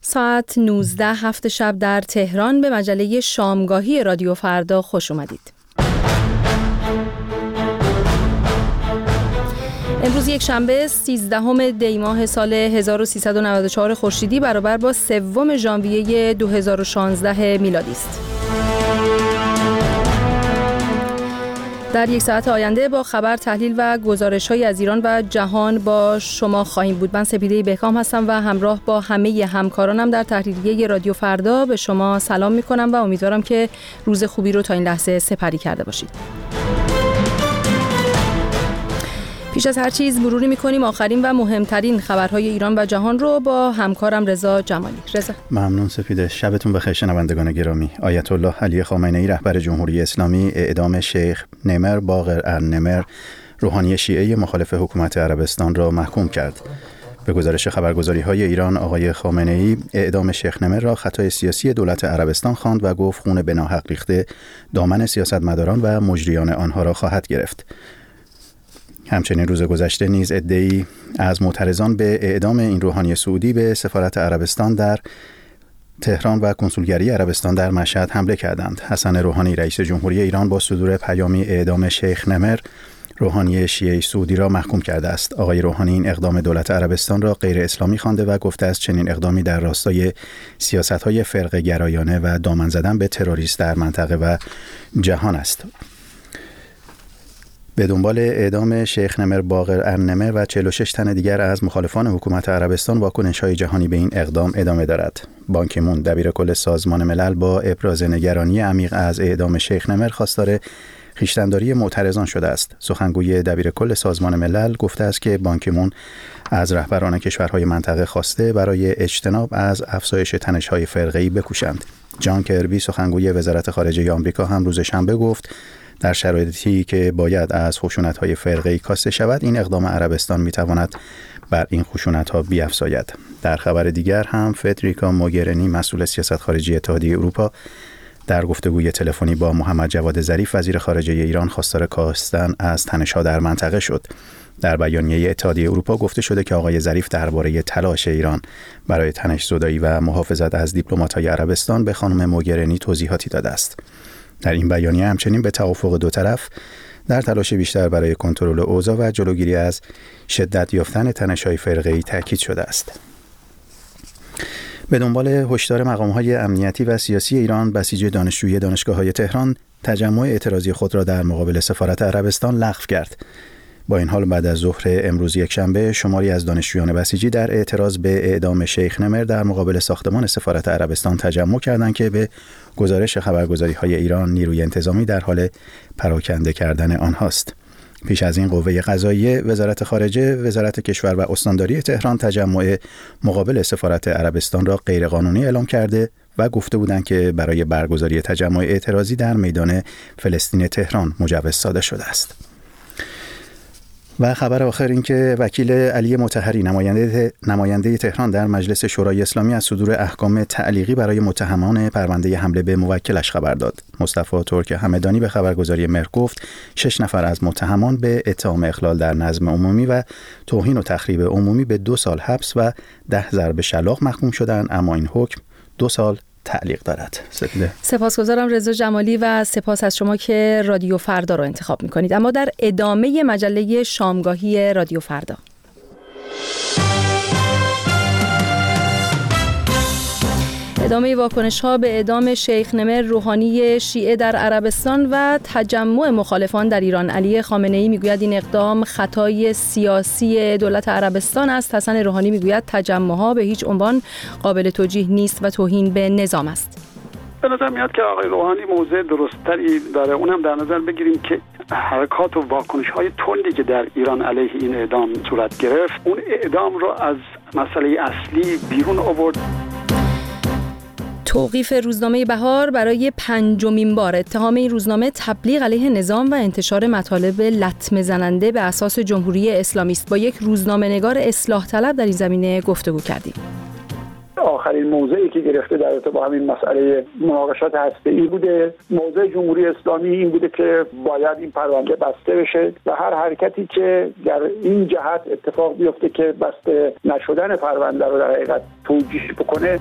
ساعت 19 شب در تهران به مجله شامگاهی رادیو فردا خوش اومدید. امروز یک شنبه 13 دی ماه سال 1394 خورشیدی برابر با 3 ژانویه 2016 میلادی است. در یک ساعت آینده با خبر، تحلیل و گزارش‌های از ایران و جهان با شما خواهیم بود. من سپیده بهکام هستم و همراه با همه همکارانم در تحریریه رادیو فردا به شما سلام می‌کنم و امیدوارم که روز خوبی رو تا این لحظه سپری کرده باشید. پیش از هر چیز مروری می‌کنیم آخرین و مهمترین خبرهای ایران و جهان رو با همکارم رضا جمالی. رضا. ممنون سپیده. شبتون بخیر شنوندگان گرامی. آیت الله علی خامنه‌ای رهبر جمهوری اسلامی اعدام شیخ نمر باقر النمر روحانی شیعه مخالف حکومت عربستان را محکوم کرد. به گزارش خبرگزاری‌های ایران، آقای خامنه‌ای اعدام شیخ نمر را خطای سیاسی دولت عربستان خواند و گفت خون به ناحق ریخته دامن سیاستمداران و مجریان آنها را خواهد گرفت. همچنین روز گذشته نیز عده‌ای از معترضان به اعدام این روحانی سعودی به سفارت عربستان در تهران و کنسولگری عربستان در مشهد حمله کردند. حسن روحانی رئیس جمهوری ایران با صدور پیامی اعدام شیخ نمر روحانی شیعه سعودی را محکوم کرده است. آقای روحانی این اقدام دولت عربستان را غیر اسلامی خوانده و گفته است چنین اقدامی در راستای سیاست‌های فرقه گرایانه و دامن زدن به تروریست در منطقه و جهان است. به دنبال اعدام شیخ نمر باقر النمر و 46 تن دیگر از مخالفان حکومت عربستان، واکنش‌های جهانی به این اقدام ادامه دارد. بان کی مون دبیر کل سازمان ملل با ابراز نگرانی عمیق از اعدام شیخ نمر خواستار خویشتن‌داری معترضان شده است. سخنگوی دبیر کل سازمان ملل گفته است که بان کی مون از رهبران کشورهای منطقه خواسته برای اجتناب از افزایش تنش‌های فرقه‌ای بکوشند. جان کربی سخنگوی وزارت خارجه آمریکا هم روز شنبه گفت در شرایطی که باید از خشونت‌های فرقه‌ای کاسته شود، این اقدام عربستان می‌تواند بر این خشونت‌ها بیفزاید. در خبر دیگر هم فدریکا موگرینی مسئول سیاست خارجی اتحادیه اروپا در گفتگوی تلفنی با محمد جواد ظریف وزیر خارجه ایران خواستار کاستن از تنش‌ها در منطقه شد. در بیانیه اتحادیه اروپا گفته شده که آقای ظریف درباره تلاش ایران برای تنش‌زدایی و محافظت از دیپلمات‌های عربستان به خانم موگرینی توضیحاتی داده است. در این بیانیه همچنین به توافق دو طرف در تلاش بیشتر برای کنترل اوضاع و جلوگیری از شدت یافتن تنش‌های فرقه‌ای تاکید شده است. به دنبال هشدار مقام‌های امنیتی و سیاسی ایران، بسیج دانشجویی دانشگاه‌های تهران تجمع اعتراضی خود را در مقابل سفارت عربستان لغو کرد. با این حال بعد از ظهر امروز یکشنبه شماری از دانشجویان بسیجی در اعتراض به اعدام شیخ نمر در مقابل ساختمان سفارت عربستان تجمع کردند که به گزارش خبرگزاری‌های ایران نیروی انتظامی در حال پراکنده کردن آنهاست. پیش از این قوه قضاییه، وزارت خارجه، وزارت کشور و استانداری تهران تجمع مقابل سفارت عربستان را غیرقانونی اعلام کرده و گفته بودند که برای برگزاری تجمع اعتراضی در میدان فلسطین تهران مجوز صادر شده است. و خبر آخر این که وکیل علی مطهری نماینده تهران در مجلس شورای اسلامی از صدور احکام تعلیقی برای متهمان پرونده حمله به موکلش خبر داد. مصطفی ترک همدانی به خبرگزاری مهر گفت 6 نفر از متهمان به اتهام اخلال در نظم عمومی و توهین و تخریب عمومی به 2 سال حبس و 10 ضرب شلاق محکوم شدند، اما این حکم 2 سال تعلیق دارد. سپاسگزارم رضا جمالی و سپاس از شما که رادیو فردا رو انتخاب می‌کنید. اما در ادامه مجله شامگاهی رادیو فردا، ادامه واکنش‌ها به اعدام شیخ نمر روحانی شیعه در عربستان و تجمع مخالفان در ایران. علی خامنه‌ای میگوید این اقدام خطای سیاسی دولت عربستان است. حسن روحانی میگوید تجمع‌ها به هیچ عنوان قابل توجیه نیست و توهین به نظام است. به نظر میاد که آقای روحانی موضع درستری داره. اونم در نظر بگیریم که حرکات و واکنش‌های تندی که در ایران علیه این اعدام صورت گرفت، اون اعدام رو از مسئله اصلی بیرون آورد. توقیف روزنامه بهار برای 5مین بار. اتهام این روزنامه تبلیغ علیه نظام و انتشار مطالب لطمه زننده به اساس جمهوری اسلامی است. با یک روزنامه‌نگار اصلاح طلب در این زمینه گفتگو کردیم. آخرین آخرین موضعی که گرفته در رابطه با همین مسئله مناقشات هسته‌ای بوده. موضع جمهوری اسلامی این بوده که باید این پرونده بسته بشه و هر حرکتی که در این جهت اتفاق بیفته که بسته نشدن پرونده رو در حقیقت توجیه بکنه.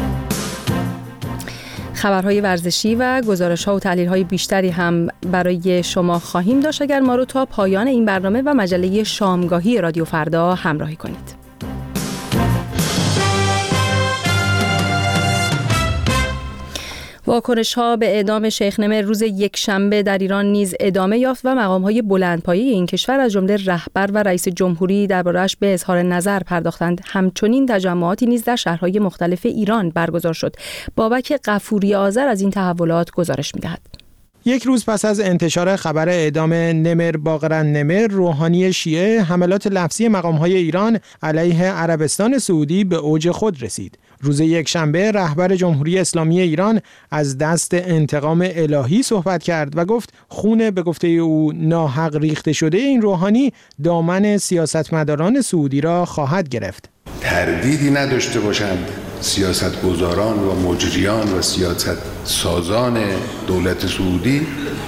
خبرهای ورزشی و گزارش‌ها و تحلیل‌های بیشتری هم برای شما خواهیم داشت اگر ما رو تا پایان این برنامه و مجله شامگاهی رادیو فردا همراهی کنید. واکنش‌ها به اعدام شیخ نمر روز یکشنبه در ایران نیز ادامه یافت و مقام‌های بلندپایه این کشور از جمله رهبر و رئیس جمهوری درباره‌اش به اظهار نظر پرداختند. همچنین تجمعاتی نیز در شهرهای مختلف ایران برگزار شد. بابک غفوری آذر از این تحولات گزارش می‌دهد. یک روز پس از انتشار خبر اعدام نمر باقر النمر، روحانی شیعه حملات لفظی مقام‌های ایران علیه عربستان سعودی به اوج خود رسید. روز یکشنبه رهبر جمهوری اسلامی ایران از دست انتقام الهی صحبت کرد و گفت خون به گفته او ناحق ریخته شده این روحانی دامن سیاستمداران سعودی را خواهد گرفت. تردیدی نداشته باشند سیاستگزاران و مجریان و سیاست سازان دولت سعودی،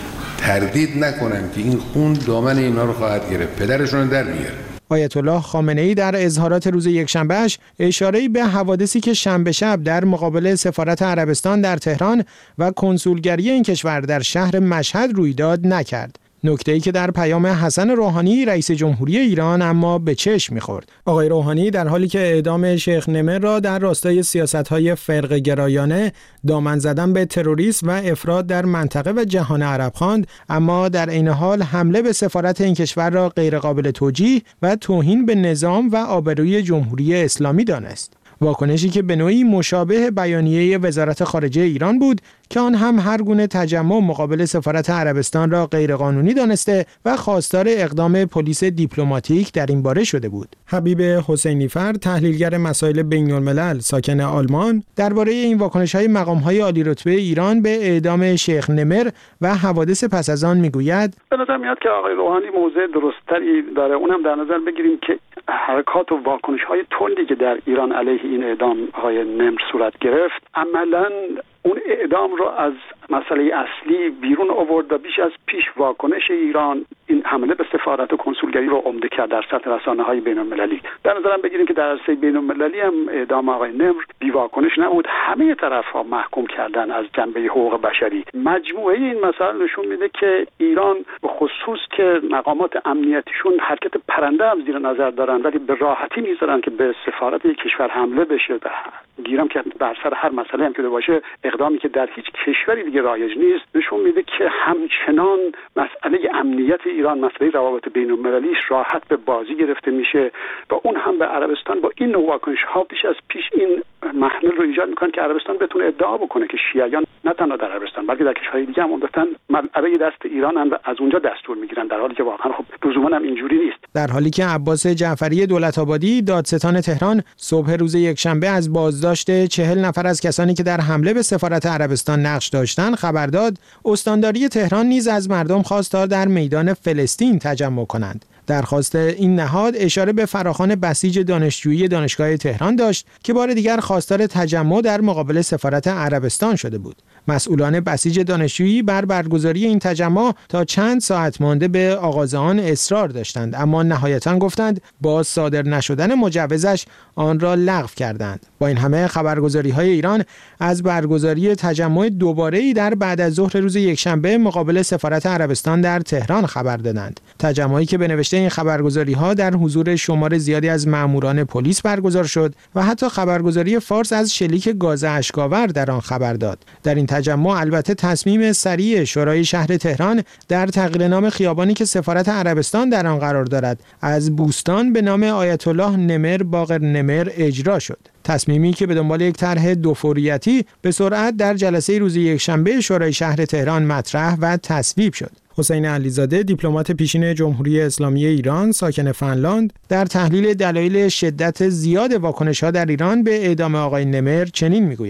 تردید نکنند که این خون دامن اینا رو خواهد گرفت، پدرشون در میاره. آیت الله خامنه‌ای در اظهارات روز یکشنبهش اشاره‌ای به حوادثی که شنبه شب در مقابل سفارت عربستان در تهران و کنسولگری این کشور در شهر مشهد روی داد نکرد. نکته‌ای که در پیام حسن روحانی رئیس جمهوری ایران اما به چشم می‌خورد. آقای روحانی در حالی که اعدام شیخ نمر را در راستای سیاست‌های فرقه‌گرایانه، دامن زدن به تروریسم و افراد در منطقه و جهان عرب خواند، اما در عین حال حمله به سفارت این کشور را غیرقابل توجیه و توهین به نظام و آبروی جمهوری اسلامی دانست. واکنشی که به نوعی مشابه بیانیه وزارت خارجه ایران بود که آن هم هر گونه تجمع مقابل سفارت عربستان را غیرقانونی دانسته و خواستار اقدام پلیس دیپلماتیک در این باره شده بود. حبیب حسینیفر، تحلیلگر مسائل بین‌الملل ساکن آلمان، درباره این واکنش‌های مقام‌های عالی‌رتبه ایران به اعدام شیخ نمر و حوادث پس از آن میگوید: به نظر میاد که آقای روحانی موضع درستری داره. اونم در نظر بگیریم که حرکات و واکنش‌های تندی که در ایران علیه این اعدام آقای نمر صورت گرفت، عملاً اون اعدام رو از مسئله اصلی بیرون آورد و بیش از پیش واکنش ایران این حمله به سفارت و کنسولگری رو عمده کرد در سطح رسانه‌های بین‌المللی. در نظرم بگیریم که در عرصه بین‌المللی هم اعدام آقای نمر بی واکنش نبود. همه طرف‌ها محکوم کردن از جنبه حقوق بشری. مجموعه این مسائل نشون میده که ایران به خصوص که مقامات امنیتیشون حرکت پرنده هم زیر نظر دارن، ولی به راحتی میذارن که به سفارت یک کشور حمله بشه. گیرم که بر سر هر مسئله هم که باشه اقدامی که در هیچ کشوری دیگه رایج نیست، نشون میده که همچنان مسئله امنیت ایران، مسئله روابط بین‌المللیش راحت به بازی گرفته میشه و اون هم به عربستان با این نوع واکنش‌ها بیش از پیش این محمل رو ایجاد میکنه که عربستان بتونه ادعا بکنه که شیعیان نه تنها در عربستان بلکه در کشورهای دیگه هم عمدتاً ملعبه دست ایرانن و از اونجا دستور میگیرن، در حالی که واقعا خب لزوما هم اینجوری نیست. در حالی که عباس جعفری دولت‌آبادی، دادستان تهران، صبح روز یکشنبه از بازداشت 40 نفر از کسانی که در حمله به سفارت عربستان نقش داشتند خبر داد، استانداری تهران نیز از مردم خواست تا در میدان فلسطین تجمع کنند. درخواست این نهاد اشاره به فراخوان بسیج دانشجویی دانشگاه تهران داشت که بار دیگر خواستار تجمع در مقابل سفارت عربستان شده بود. مسئولان بسیج دانشجویی بر برگزاری این تجمع تا چند ساعت مانده به آغاز آن اصرار داشتند، اما نهایتاً گفتند با صادر نشدن مجوزش آن را لغو کردند. با این همه خبرگزاری‌های ایران از برگزاری تجمع دوباره‌ای در بعد از ظهر روز یکشنبه مقابل سفارت عربستان در تهران خبر دادند. تجمعی که به نوشته این خبرگزاری‌ها در حضور شمار زیادی از ماموران پلیس برگزار شد و حتی خبرگزاری فارس از شلیک گاز اشک‌آور در آن خبر داد. در این تجمع البته تصمیم سریع شورای شهر تهران در تغییر نام خیابانی که سفارت عربستان در آن قرار دارد از بوستان به نام آیت الله نمر باقر نمر اجرا شد. تصمیمی که به دنبال یک طرح دوفوریتی به سرعت در جلسه روز یکشنبه شورای شهر تهران مطرح و تصویب شد. حسین علیزاده، دیپلمات پیشین جمهوری اسلامی ایران ساکن فنلاند، در تحلیل دلایل شدت زیاد واکنش‌ها در ایران به اعدام آقای نمر چنین میگوید: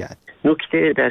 نکته در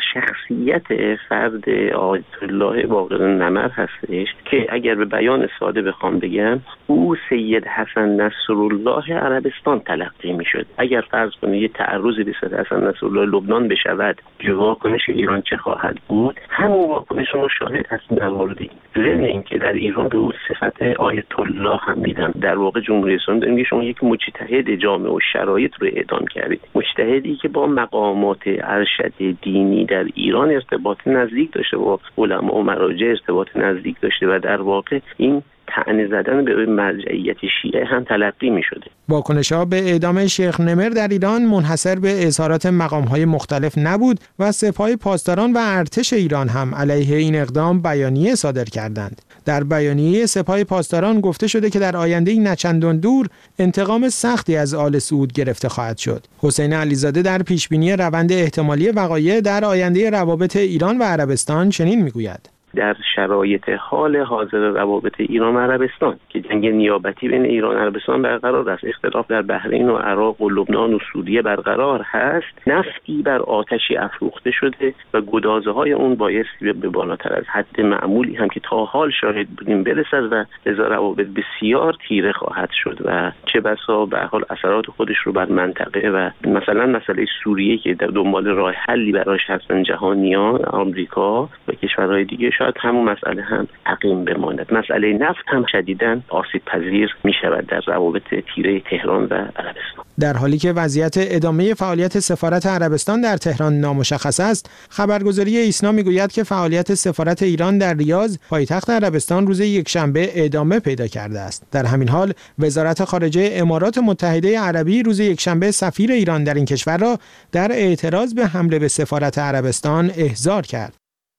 شخصیت فرد آیت الله باقر النمر هستش که اگر به بیان ساده بخوام بگم، او سید حسن نصرالله عربستان تلقی میشد. اگر فرض کنید یه تعرضی به سید حسن نصرالله لبنان بشود، واکنش ایران چه خواهد بود؟ همون واکنش رو شاهد هستیم در مورد این. ضمن اینکه در ایران به او صفت آیت الله هم میدن. در واقع جمهوری اسلامی داریم که شما یک مجتهد جامع و شرایط رو اعدام کردید، مجتهدی که با مقامات ارشد دینی در ایران ارتباط نزدیک داشته، با علما و مراجع ارتباط نزدیک داشته و در واقع این طعنه زدن به مرجعیت شیعه هم تلقی می شده. واکنش‌ها به اعدام شیخ نمر در ایران منحصر به اظهارات مقام‌های مختلف نبود و سپاه پاسداران و ارتش ایران هم علیه این اقدام بیانیه صادر کردند. در بیانیه سپاه پاسداران گفته شده که در آینده نچندان دور انتقام سختی از آل سعود گرفته خواهد شد. حسین علیزاده در پیشبینی روند احتمالی وقایع در آینده روابط ایران و عربستان چنین می‌گوید: در شرایط حال حاضر روابط ایران و عربستان که جنگ نیابتی بین ایران و عربستان برقرار است، اختلاف در بحرین و عراق و لبنان و سوریه برقرار هست، نفتی بر آتشی افروخته شده و گدازه‌های اون بایستی به بالاتر از حد معمولی هم که تا حال شاهد بودیم برسد و لذا روابط بسیار تیره خواهد شد و چه بسا به حال اثرات خودش رو بر منطقه و مثلا مسئله سوریه که در دنبال راه حلی براش هستن جهانیان، آمریکا و کشورهای دیگه، شاید همون مسئله هم عقیم بماند. مسئله نفت هم شدیداً آسیب پذیر می شود در روابط تیره تهران و عربستان. در حالی که وضعیت ادامه فعالیت سفارت عربستان در تهران نامشخص است، خبرگزاری ایسنا میگوید که فعالیت سفارت ایران در ریاض پایتخت عربستان روز یکشنبه ادامه پیدا کرده است. در همین حال وزارت خارجه امارات متحده عربی روز یکشنبه سفیر ایران در این کشور را در اعتراض به حمله به سفارت عربستان احضار کرد.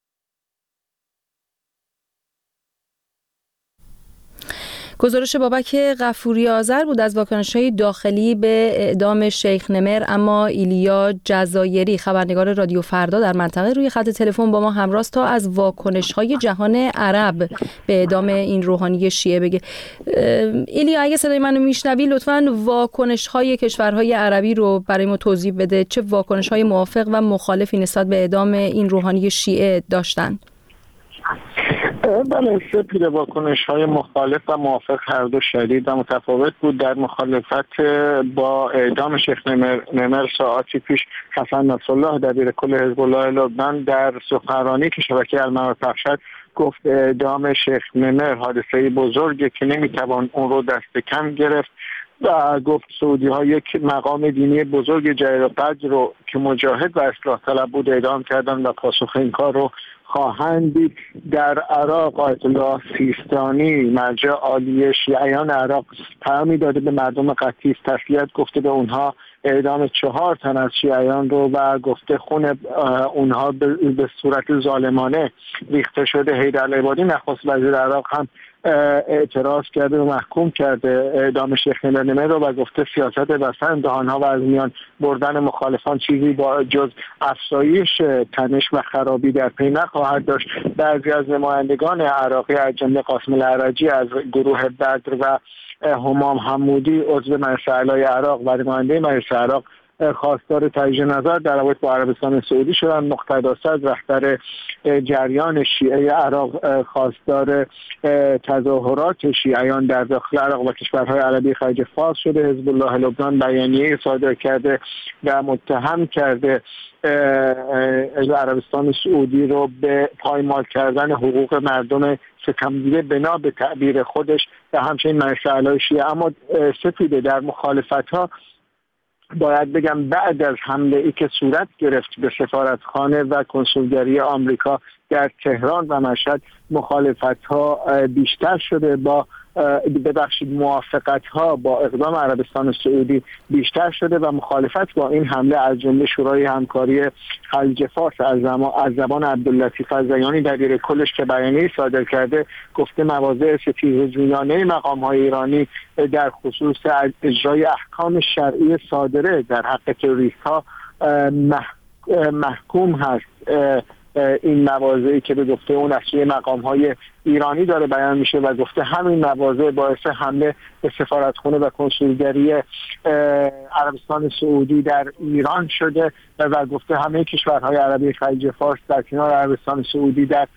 گزارش بابک غفوری آذر بود از واکنش‌های داخلی به اعدام شیخ نمر. اما ایلیا جزایری خبرنگار رادیو فردا در منطقه روی خط تلفن با ما همراه تا از واکنش‌های جهان عرب به اعدام این روحانی شیعه بگه. ایلیا، اگه صدای منو میشنوی لطفاً واکنش‌های کشورهای عربی رو برای ما توضیح بده. چه واکنش‌های موافق و مخالفی نسبت به اعدام این روحانی شیعه داشتن؟ بله، سپید واکنش‌های مخالف و موافق هر دو شدید و متفاوت بود. در مخالفت با اعدام شیخ نمر ساعتی پیش حسن نصرالله دبیر کل حزب الله لبنان در سخنرانی که شبکه المنار پخش کرد گفت اعدام شیخ نمر حادثه بزرگی که نمیتوان اون رو دست کم گرفت و گفت سعودی ها یک مقام دینی بزرگ جلیل القدر رو که مجاهد و اصلاح طلب بود اعدام کردن و پاسخ این کار رو خواهند دید. در عراق آیت الله سیستانی مرجع عالی شیعیان عراق پیامی داده به مردم قطیف، تسلیت گفته به اونها اعدام 4 تن از شیعیان رو و گفته خون اونها به صورت ظالمانه ریخته شده. حیدرالعبادی نخست وزیر عراق هم اعتراض کرده و محکوم کرده اعدام شیخ نمر رو و گفته سیاست بستن دهانها و از میان بردن مخالفان چیزی با جز افزایش تنش و خرابی در پی نخواهد داشت. بعضی از نمایندگان عراقی از جمله قاسم العرجی از گروه بدر و همام حمودی عضو مجلس اعلی عراق و نماینده مجلس عراق خواستار تجدید نظر در رابطه با عربستان سعودی شدن. مقتدی صدر رهبر جریان شیعه عراق خواستار تظاهرات شیعیان در داخل عراق و کشورهای عربی خلیج فارس شده. حزب الله لبنان بیانیه صادر کرده و متهم کرده عربستان سعودی رو به پایمال کردن حقوق مردم ستمدیده بنا به تعبیر خودش و همچنین مجلس اعلی شیعه. اما سپیده در مخالفت‌ها باید بگم بعد از حمله ای که صورت گرفت به سفارتخانه و کنسولگری آمریکا در تهران و مشهد مخالفت‌ها بیشتر شده، با موافقت‌ها با اقدام عربستان سعودی بیشتر شده و مخالفت با این حمله از جمله شورای همکاری خلیج فارس از زبان عبداللطیف الزیانی دبیر کلش که بیانیه صادر کرده گفته مواضع ستیزجویانه مقام‌های ایرانی در خصوص اجرای احکام شرعی صادره در حق تروریست‌ها محکوم هست. این مواضعی که به گفته اون از سوی مقام‌های ایرانی داره بیان میشه و گفته همین مواضع باعث حمله به سفارتخانه و کنسولگری عربستان سعودی در ایران شده و گفته همه کشورهای عربی خلیج فارس در کنار عربستان سعودی در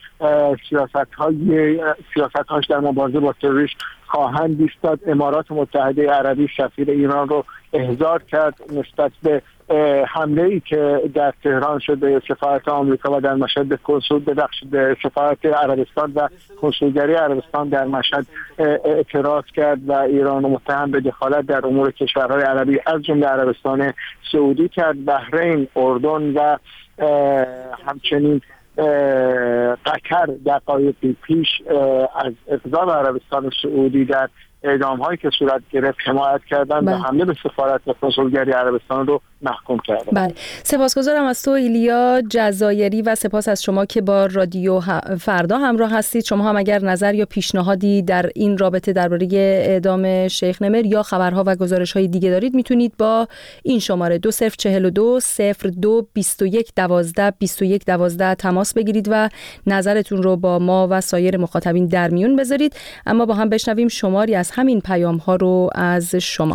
سیاست‌هاش در مبارزه با تروریسم خواهند ایستاد. امارات متحده عربی سفیر ایران رو احضار کرد نسبت به حمله‌ای که در تهران شد به سفارت آمریکا و در مشهد به سفارت عربستان و کنسولگری عربستان در مشهد اعتراض کرد و ایران متهم به دخالت در امور کشورهای عربی از جمله عربستان سعودی کرد. بحرین، اردن و همچنین قطر دقایقی پیش از اقدام عربستان سعودی در اعدام‌هایی که صورت گرفت حمایت کردن و حمله به سفارت و کنسولگری عربستان رو محکوم کردن. بله، سپاسگزارم از تو ایلیا جزایری و سپاس از شما که با رادیو فردا همراه هستید. شما هم اگر نظر یا پیشنهادی در این رابطه درباره اعدام شیخ نمر یا خبرها و گزارش‌های دیگه دارید میتونید با این شماره 2042 02 21 12 21 12 تماس بگیرید و نظرتون رو با ما و سایر مخاطبین در میون بذارید. اما با هم بشنویم شماری از همین پیام‌ها رو از شما.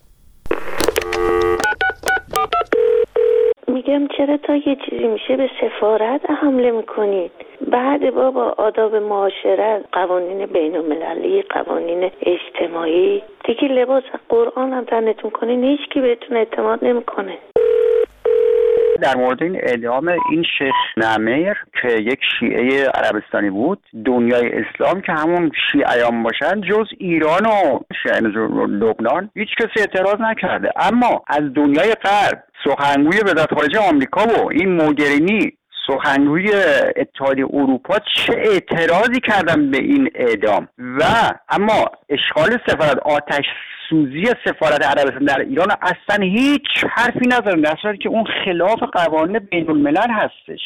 میگم چرا تا یه چیزی میشه به سفارت حمله میکنید؟ بعد بابا آداب معاشرت، قوانین بین المللی، قوانین اجتماعی، دیگه لباس قرآن هم تنتون کنین هیچ کی بهتون اعتماد نمیکنه. در مورد این اعدام این شیخ نمر که یک شیعه عربستانی بود، دنیای اسلام که همون شیعیان باشن جز ایران و شیعیان لبنان هیچ کسی اعتراض نکرده. اما از دنیای غرب سخنگوی وزارت خارجه آمریکا و این موگرینی سخنگوی اتحادیه اروپا چه اعتراضی کردن به این اعدام و اما اشغال سفارت، آتش سوزی سفارت عربستان در ایران اصلا هیچ حرفی ندارن، در صورتی که اون خلاف قوانین بین الملل هستش.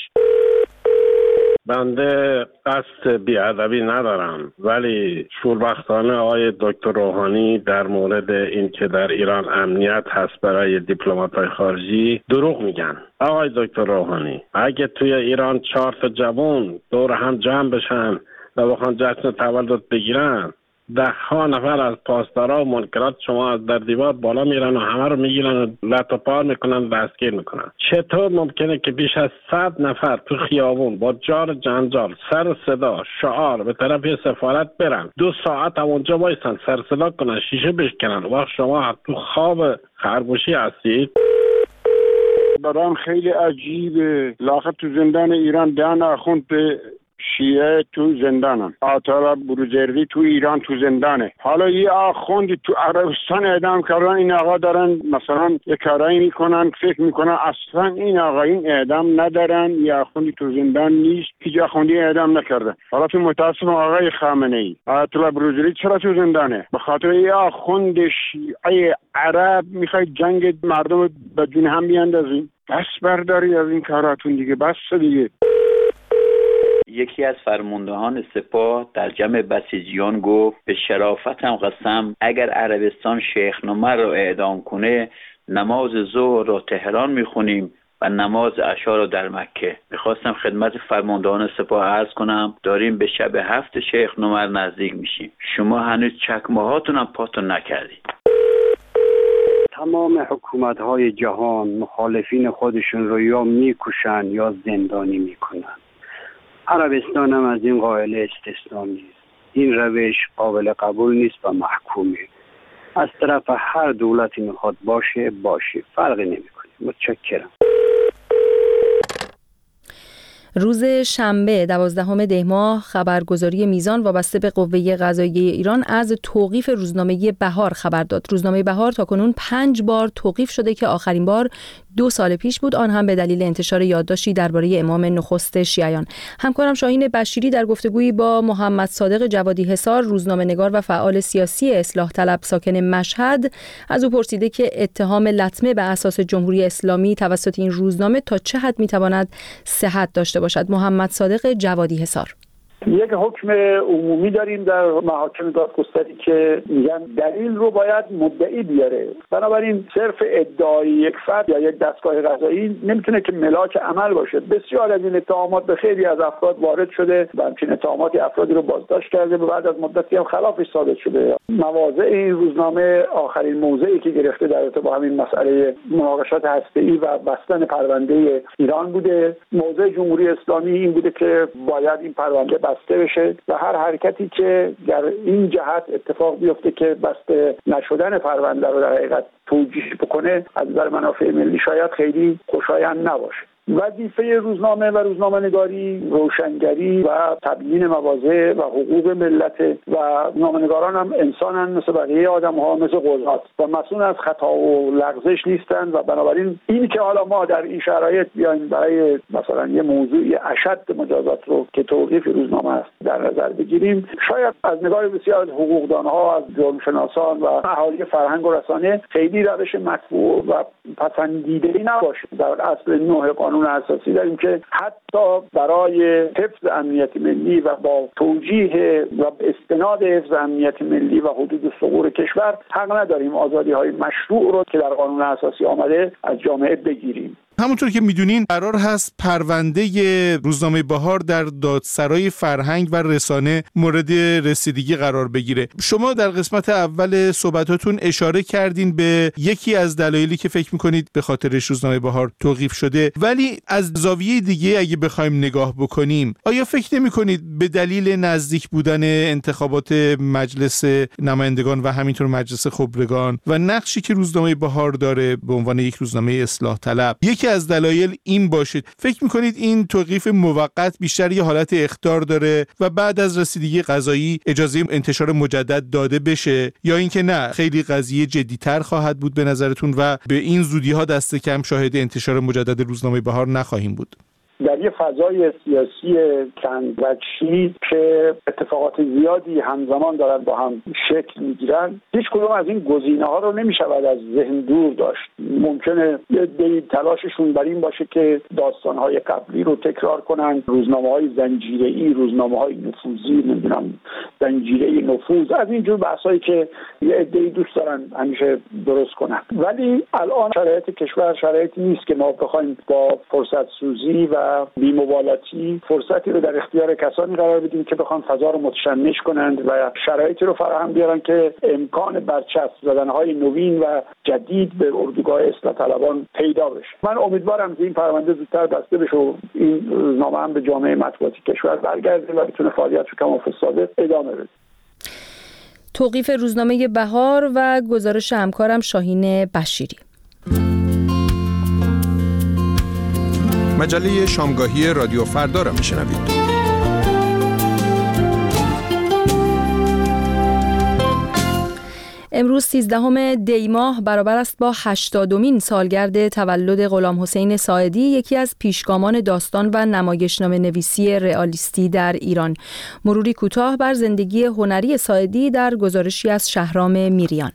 بنده قصد بی‌ادبی ندارم، ولی شوربختانه آقای دکتر روحانی در مورد این که در ایران امنیت هست برای دیپلمات‌های خارجی دروغ میگن. آقای دکتر روحانی، اگه توی ایران 4 تا جوان دور هم جمع بشن و بخوان جشن تولد بگیرن، 10 نفر از پاسدارا و منکرات شما از در دیوار بالا میرن و همه رو میگیرن و لط و پار میکنن، دستگیر میکنن. چطور ممکنه که بیش از 100 نفر تو خیابون با جار جنجال، سر و صدا، شعار به طرف سفارت برن، 2 ساعت هم اونجا بایستن، سر صدا کنن، شیشه بشکنن، وقت شما تو خواب خرگوشی هستید؟ برام خیلی عجیبه. لااقل تو زندان ایران 10 آخوند شیعه تو زندانن، آتالا بروجردی تو ایران تو زندانه. حالا یه آخوندی تو عربستان اعدام کردن، این آقا دارن مثلا یه کارایی میکنن، فکر میکنن اصلا این آقا این اعدام ندارن، یه آخوندی تو زندان نیست، هیچ آخوندی اعدام نکرده. حالا تو متاسفم آقای خامنه‌ای، آتالا بروجردی چرا تو زندانه؟ به خاطر یه آخوند شیعه عرب میخوای جنگ مردم به جون هم بیاندازین. بس برداری از این کاراتون دیگه، بس دیگه. یکی از فرماندهان سپاه در جمع بسیجیان گفت به شرافتم قسم اگر عربستان شیخ نمر را اعدام کنه نماز ظهر را تهران میخونیم و نماز عشا را در مکه. میخواستم خدمت فرماندهان سپاه عرض کنم داریم به شب 7 شیخ نمر نزدیک میشیم، شما هنوز چکمه‌هاتون هم پاتون نکردید. تمام حکومت‌های جهان مخالفین خودشون رو یا میکشن یا زندانی میکنن. عربستان هم از این قاعده استثنا نیست. این روش قابل قبول نیست و محکومه. از طرف هر دولتی میخواد باشه فرقی نمیکنه. متشکرم. روز شنبه 12 دی ماه خبرگزاری میزان وابسته به قوه قضاییه ایران از توقیف روزنامه بهار خبر داد. روزنامه بهار تاکنون 5 بار توقیف شده که آخرین بار 2 سال پیش بود، آن هم به دلیل انتشار یادداشتی درباره امام نخست شیعیان. همکارم شاهین بشیری در گفتگویی با محمد صادق جوادی حصار، روزنامه‌نگار و فعال سیاسی اصلاح طلب ساکن مشهد، از او پرسیده که اتهام لطمه به اساس جمهوری اسلامی توسط این روزنامه تا چه حد میتواند صحت داشته باشد. محمد صادق جوادی حصار: یک حکم عمومی داریم در محاکم دادگستری که میگن دلیل رو باید مدعی بیاره. بنابراین صرف ادعای یک فرد یا یک دستگاه قضایی نمیتونه که ملاک عمل باشه. بسیار از این اتهامات به خیلی از افراد وارد شده و همچنین اتهاماتی افرادی رو بازداشت کرده و بعد از مدتی هم خلافش ثابت شده. مواضع این روزنامه آخرین موضعی که گرفته در ارتباط با همین مسئله مناقشات هسته‌ای و بستن پرونده ایران بوده. موضع جمهوری اسلامی این بوده که باید این پرونده بسته بشه و هر حرکتی که در این جهت اتفاق بیفته که بسته نشدن پرونده رو در حقیقت توجیه بکنه از نظر منافع ملی شاید خیلی خوشایند نباشه. وظیفه روزنامه و روزنامه‌نگاری روشنگری و تبیین مواضع و حقوق ملت و روزنامه‌نگاران هم انسانن مثل بقیه آدم‌ها، مثل قضات و مسئول از خطا و لغزش نیستن و بنابراین این که حالا ما در این شرایط بیایم برای مثلا یه موضوعی اشد مجازات رو که توقیف روزنامه است در نظر بگیریم، شاید از نگاه بسیار از حقوقدان‌ها، از جرمشناسان و اهالی فرهنگ و رسانه خیلی روش مطبوع و پسندیده‌ای نباشه. در اصل 9 قانون اساسی داریم که حتی برای حفظ امنیت ملی و با توجیه و استناد حفظ امنیت ملی و حدود ثغور کشور حق نداریم آزادی‌های مشروع رو که در قانون اساسی آمده از جامعه بگیریم. همونطور که میدونین قرار هست پرونده روزنامه بهار در دادسرای فرهنگ و رسانه مورد رسیدگی قرار بگیره. شما در قسمت اول صحبتاتون اشاره کردین به یکی از دلایلی که فکر میکنید به خاطرش روزنامه بهار توقیف شده، ولی از زاویه دیگه اگه بخوایم نگاه بکنیم، آیا فکر نمیکنید به دلیل نزدیک بودن انتخابات مجلس نمایندگان و همینطور مجلس خبرگان و نقشی که روزنامه بهار داره به عنوان یک روزنامه اصلاح طلب، یکی از دلایل این باشید؟ فکر میکنید این توقیف موقت بیشتر یه حالت اخطار داره و بعد از رسیدگی قضایی اجازه انتشار مجدد داده بشه، یا اینکه نه خیلی قضیه جدی‌تر خواهد بود به نظرتون و به این زودی ها دست کم شاهد انتشار مجدد روزنامه بهار نخواهیم بود؟ در یه فضای سیاسی چند وجهی که اتفاقات زیادی همزمان دارن با هم شکل میگیرن، هیچ کدوم از این گزینه‌ها رو نمیشود از ذهن دور داشت. ممکنه یه تلاششون بر این باشه که داستان‌های قبلی رو تکرار کنن، روزنامه‌های زنجیره‌ای، روزنامه‌های نفوذی، نمیدونم زنجیره نفوذ، از این جور بحثایی که یه عده‌ای دوست دارن همیشه درست کنن. ولی الان شرایط کشور شرایطی نیست که ما بخوایم با فرصت سوزی و بی‌مبالاتی فرصتی رو در اختیار کسانی قرار بدیم که بخوان فضا رو متشنج کنند و شرایطی رو فراهم بیارن که امکان برچسب زدن‌های نوین و جدید به اردوگاه اصلاح طلبان پیدا بشه. من امیدوارم که این پرونده زودتر بسته بشه و این روزنامه هم به جامعه مطبوعاتی کشور برگرده و بتونه فعالیتش رو کمال صادق ادامه بده. توقیف روزنامه بهار و گزارش همکارم شاهین بشیری. مجله شامگاهی رادیو فردا را میشنوید. امروز 13 دی ماه برابر است با 80مین سالگرد تولد غلام حسین ساعدی، یکی از پیشگامان داستان و نمایشنامه نویسی رئالیستی در ایران. مروری کوتاه بر زندگی هنری ساعدی در گزارشی از شهرام میریان.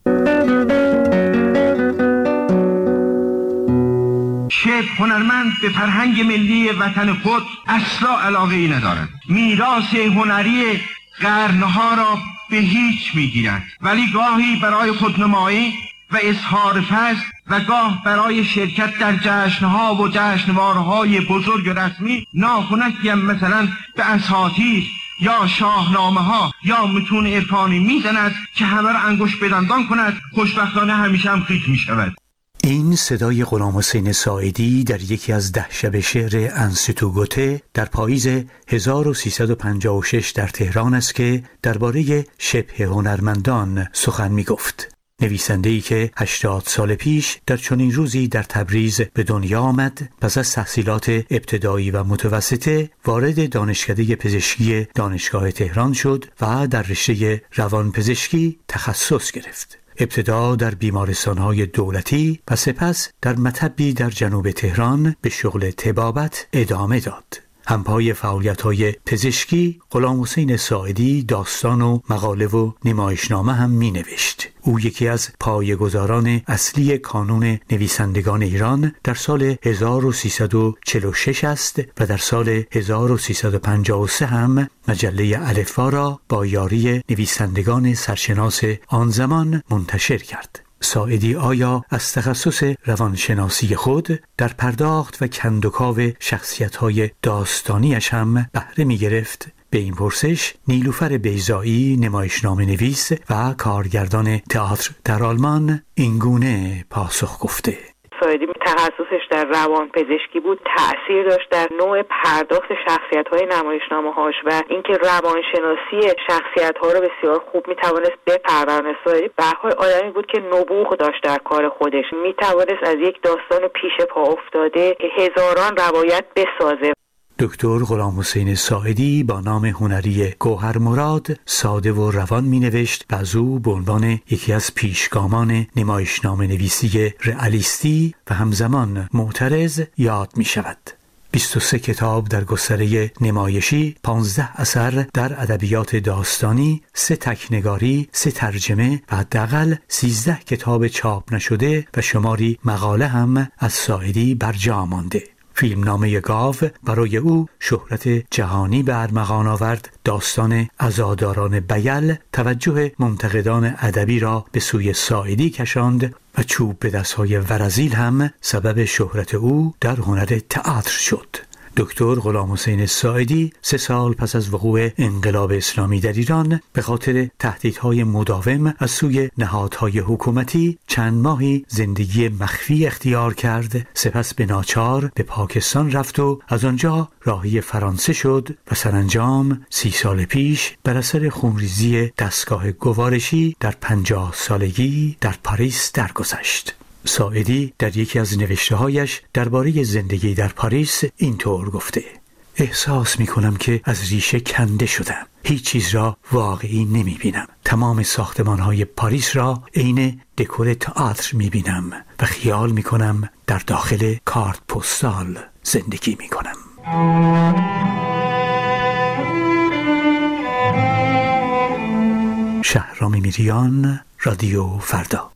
شعر هنرمند به فرهنگ ملی وطن خود اصلا علاقه‌ای ندارد. میراث هنری قرنها را به هیچ میگیرد، ولی گاهی برای خودنمایی و اظهار فضل و گاه برای شرکت در جشنها و جشنواره‌های بزرگ و رسمی ناخنکی هم مثلا به اساطیر یا شاهنامه‌ها یا متون عرفانی میزند که همه را انگشت به دندان کند. خوشبختانه همیشه هم خیک میشود. این صدای غلام حسین ساعدی در یکی از 10 شب شعر انستیتو گوته در پاییز 1356 در تهران است که درباره شبه هنرمندان سخن می گفت. نویسنده‌ای که 80 سال پیش در چنین روزی در تبریز به دنیا آمد، پس از تحصیلات ابتدایی و متوسطه وارد دانشکده پزشکی دانشگاه تهران شد و در رشته روانپزشکی تخصص گرفت. ابتدا در بیمارستان‌های دولتی و سپس در مطبی در جنوب تهران به شغل طبابت ادامه داد. همپای فعالیت‌های پزشکی، غلامحسین ساعدی داستان و مقاله و نمایشنامه هم می‌نوشت. او یکی از پایه‌گذاران اصلی کانون نویسندگان ایران در سال 1346 است و در سال 1353 هم مجله الفبا را با یاری نویسندگان سرشناس آن زمان منتشر کرد. ساعدی آیا از تخصص روانشناسی خود در پرداخت و کندوکاو شخصیت‌های داستانیش هم بهره می‌گرفت؟ به این پرسش نیلوفر بیضایی، نمایشنامه نویس و کارگردان تئاتر در آلمان، اینگونه پاسخ گفته: ساعدی تخصصش در روان پزشکی بود، تأثیر داشت در نوع پرداخت شخصیت‌های نمایشنامه‌هاش و اینکه روانشناسی شخصیت‌ها رو بسیار خوب می‌توانست بپرورونه. ساعدی به هر حال آدمی بود که نبوغ داشت در کار خودش، می‌توانست از یک داستان پیش پا افتاده هزاران روایت بسازه. دکتر غلامحسین ساعدی با نام هنری گوهر مراد ساده و روان می نوشت و از او به عنوان یکی از پیشگامان نمایشنامه نویسی رئالیستی و همزمان معترض یاد می شود. 23 کتاب در گستره نمایشی، 15 اثر در ادبیات داستانی، 3 تکنگاری، 3 ترجمه و حداقل 13 کتاب چاپ نشده و شماری مقاله هم از ساعدی برجا مانده. فیلمنامه گاو برای او شهرت جهانی به ارمغان آورد. داستان عزاداران بیل توجه منتقدان ادبی را به سوی ساعدی کشاند و چوب به دستهای ورزیل هم سبب شهرت او در هنر تئاتر شد. دکتر غلامحسین ساعدی 3 سال پس از وقوع انقلاب اسلامی در ایران به خاطر تهدیدهای مداوم از سوی نهادهای حکومتی چند ماهی زندگی مخفی اختیار کرد. سپس به ناچار به پاکستان رفت و از آنجا راهی فرانسه شد و سرانجام 30 سال پیش بر اثر خونریزی دستگاه گوارشی در 50 سالگی در پاریس درگذشت. ساعدی در یکی از نوشته‌هایش درباره زندگی در پاریس اینطور گفته: احساس می‌کنم که از ریشه کنده شدم. هیچ چیز را واقعی نمی‌بینم. تمام ساختمان‌های پاریس را عین دکور تئاتر می‌بینم و خیال می‌کنم در داخل کارت پستال زندگی می‌کنم. شهرام میریان، رادیو فردا.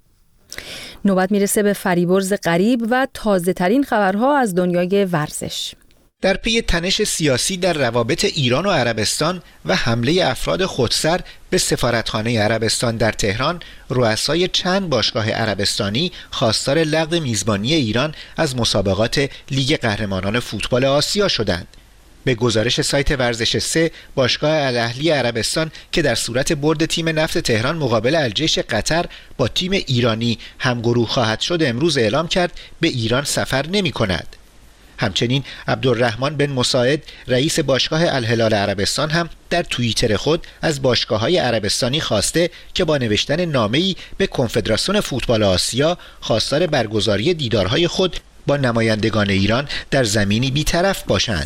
نوبت میرسه به فریبرز غریب و تازه ترین خبرها از دنیای ورزش. در پی تنش سیاسی در روابط ایران و عربستان و حمله افراد خودسر به سفارتخانه عربستان در تهران، رؤسای چند باشگاه عربستانی خواستار لغو میزبانی ایران از مسابقات لیگ قهرمانان فوتبال آسیا شدند. به گزارش سایت ورزش 3، باشگاه الاهلی عربستان که در صورت برد تیم نفت تهران مقابل الجیش قطر با تیم ایرانی همگروه خواهد شد، امروز اعلام کرد به ایران سفر نمی کند. همچنین عبدالرحمن بن مساعد رئیس باشگاه الهلال عربستان هم در توییتر خود از باشگاه‌های عربستانی خواسته که با نوشتن نامه‌ای به کنفدراسیون فوتبال آسیا خواستار برگزاری دیدارهای خود با نمایندگان ایران در زمینی بی‌طرف باشند.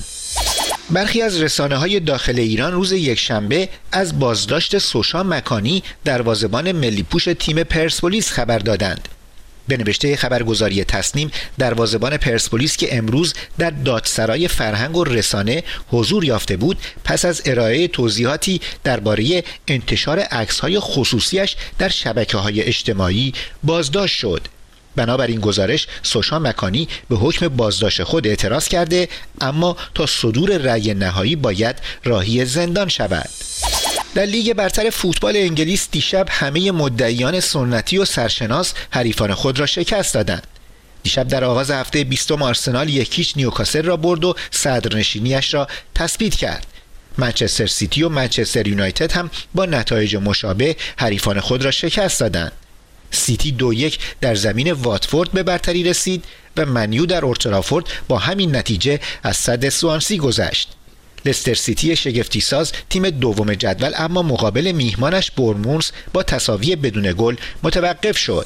برخی از رسانه‌های داخل ایران روز یکشنبه از بازداشت سوشان مکانی دروازه‌بان ملی‌پوش تیم پرسپولیس خبر دادند. به نوشته خبرگزاری تصنیم، دروازه‌بان پرسپولیس که امروز در دادسرای فرهنگ و رسانه حضور یافته بود، پس از ارائه توضیحاتی درباره انتشار عکس‌های خصوصیش در شبکه‌های اجتماعی بازداشت شد. بنابراین گزارش، سوشان مکانی به حکم بازداشت خود اعتراض کرده، اما تا صدور رأی نهایی باید راهی زندان شود. در لیگ برتر فوتبال انگلیس دیشب همه مدعیان سنتی و سرشناس حریفان خود را شکست دادند. دیشب در آغاز هفته 20 آرسنال 1-0 نیوکاسل را برد و صدرنشینیش را تثبیت کرد. منچستر سیتی و منچستر یونایتد هم با نتایج مشابه حریفان خود را شکست دادند. سیتی 2-1 در زمین واتفورد به برتری رسید و منیو در اولترافورد با همین نتیجه از صدر سوانسی گذشت. لستر سیتی شگفتی ساز تیم دوم جدول اما مقابل میهمانش بورنموث با تساوی بدون گل متوقف شد.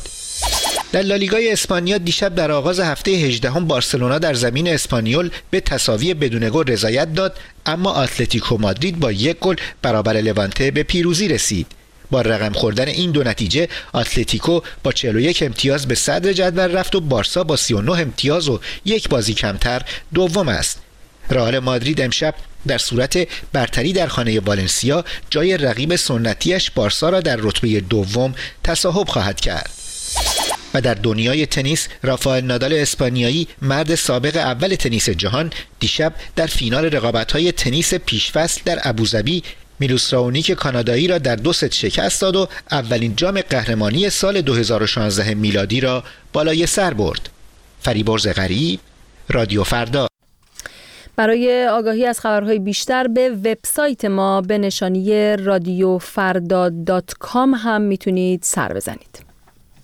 در لالیگای اسپانیا دیشب در آغاز هفته 18 بارسلونا در زمین اسپانیول به تساوی بدون گل رضایت داد، اما اتلتیکو مادرید با 1 گل برابر لوانته به پیروزی رسید. با رقم خوردن این دو نتیجه، اتلتیکو با 41 امتیاز به صدر جدول رفت و بارسا با 39 امتیاز و 1 بازی کمتر دوم است. رئال مادرید امشب در صورت برتری در خانه والنسیا جای رقیب سنتیش بارسا را در رتبه دوم تصاحب خواهد کرد. و در دنیای تنیس رافائل نادال اسپانیایی مرد سابق اول تنیس جهان دیشب در فینال رقابت‌های تنیس پیشفصل در ابوظبی میلوس راونیک کانادایی را در 2 ست شکست داد و اولین جام قهرمانی سال 2016 میلادی را بالای سر برد. فریبرز غریب، رادیو فردا. برای آگاهی از خبرهای بیشتر به وبسایت ما به نشانی radiofarda.com هم میتونید سر بزنید.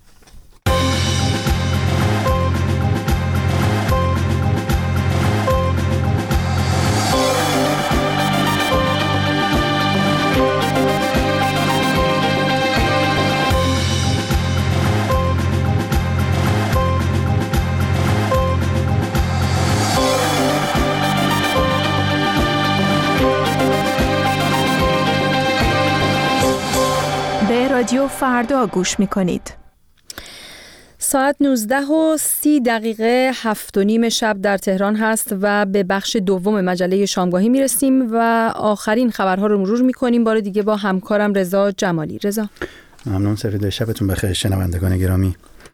رادیو فردا گوش می‌کنید. ساعت 19:30 7:30 شب در تهران هست و به بخش دوم مجله شامگاهی میرسیم و آخرین خبرها رو مرور می‌کنیم. بار دیگه با همکارم رضا جمالی. رضا ممنون. سفید شبتون بخیر شنوندگان گرامی.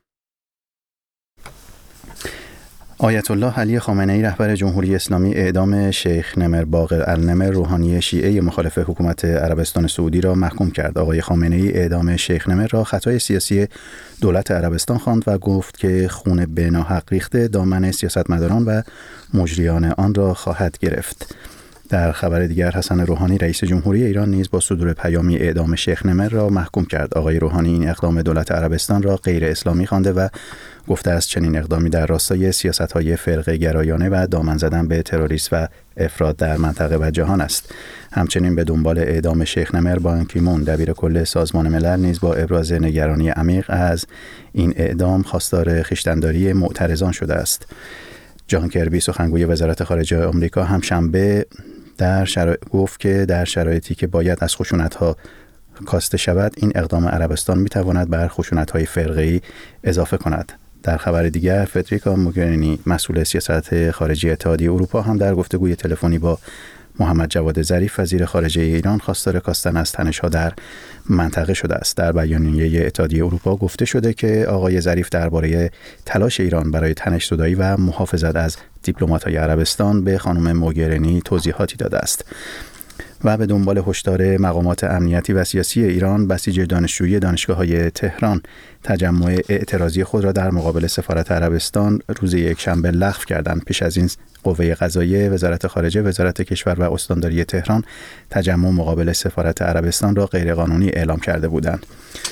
آیت الله علی خامنه‌ای رهبر جمهوری اسلامی اعدام شیخ نمر باقر النمر روحانی شیعه مخالف حکومت عربستان سعودی را محکوم کرد. آقای خامنه‌ای اعدام شیخ نمر را خطای سیاسی دولت عربستان خواند و گفت که خون به ناحق ریخته دامن سیاستمداران و مجریان آن را خواهد گرفت. در خبر دیگر حسن روحانی رئیس جمهوری ایران نیز با صدور پیامی اعدام شیخ نمر را محکوم کرد. آقای روحانی این اقدام دولت عربستان را غیر اسلامی خوانده و گفته است چنین اقدامی در راستای سیاست‌های فرقه گرایانه و دامن زدن به تروریسم و افراد در منطقه و جهان است. همچنین به دنبال اعدام شیخ نمر بان کی مون دبیر کل سازمان ملل نیز با ابراز نگرانی عمیق از این اعدام خواستار خویشتن‌داری معترضان شده است. جان کربی سخنگوی وزارت خارجه آمریکا همشنبه گفت که در شرایطی که باید از خشونت‌ها کاسته شود این اقدام عربستان می‌تواند بر خشونت‌های فرقه‌ای اضافه کند. در خبر دیگر فدریکا موگرینی مسئول سیاست خارجی اتحادیه اروپا هم در گفتگوی تلفنی با محمد جواد ظریف وزیر خارجه ایران خواستار کاستن از تنش‌ها در منطقه شده است. در بیانیه اتحادیه اروپا گفته شده که آقای ظریف درباره تلاش ایران برای تنش زدایی و محافظت از دیپلمات‌های عربستان به خانم موگرینی توضیحاتی داده است. و به دنبال هشدار مقامات امنیتی و سیاسی ایران بسیج دانشجویی دانشگاه‌های تهران تجمع اعتراضی خود را در مقابل سفارت عربستان روز یکشنبه لغو کردند. پیش از این قوه قضاییه، وزارت خارجه، وزارت کشور و استانداری تهران تجمع مقابل سفارت عربستان را غیرقانونی اعلام کرده بودند.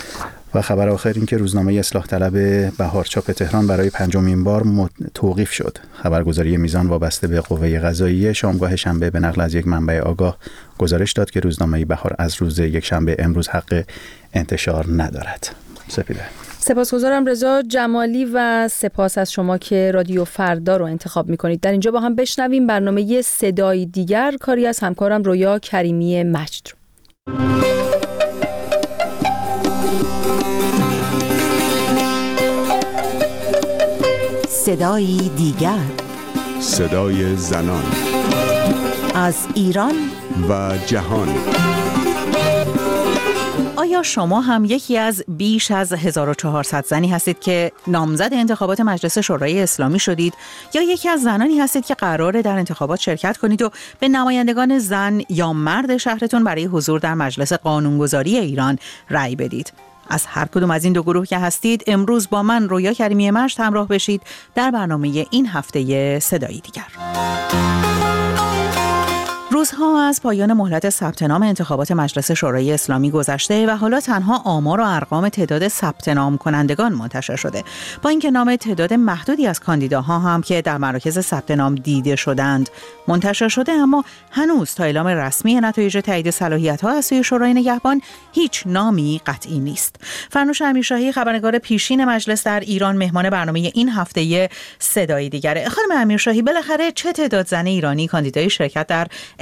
و خبر آخر این که روزنامه اصلاح طلب بهار چاپ تهران برای 5مین بار توقیف شد. خبرگزاری میزان وابسته به قوه قضاییه شامگاه شنبه به نقل از یک منبع آگاه گزارش داد که روزنامه بهار از روز یکشنبه امروز حق انتشار ندارد. سپیده. سپاسگزارم رضا جمالی و سپاس از شما که رادیو فردا رو انتخاب میکنید. در اینجا با هم بشنویم برنامه صدای دیگر، کاری از همکارم رویا کریمی مجد. صدای دیگر، صدای زنان از ایران و جهان. آیا شما هم یکی از بیش از 1400 زنی هستید که نامزد انتخابات مجلس شورای اسلامی شدید یا یکی از زنانی هستید که قراره در انتخابات شرکت کنید و به نمایندگان زن یا مرد شهرتون برای حضور در مجلس قانونگذاری ایران رأی بدید؟ از هر کدوم از این دو گروه که هستید امروز با من رویا کریمی مجد همراه بشید در برنامه این هفته صدایی دیگر. روزها از پایان مهلت ثبت نام انتخابات مجلس شورای اسلامی گذشته و حالا تنها آمار و ارقام تعداد ثبت نام کنندگان منتشر شده. با اینکه نام تعداد محدودی از کاندیداها هم که در مراکز ثبت نام دیده شدند منتشر شده، اما هنوز تا اعلام رسمی نتایج تایید صلاحیت‌ها از سوی شورای نگهبان هیچ نامی قطعی نیست. فرنوش امیرشاهی خبرنگار پیشین مجلس در ایران مهمان برنامه این هفته صدای دیگره. خانم امیرشاهی، بالاخره چه تعداد زن ایرانی کاندیدای شرکت در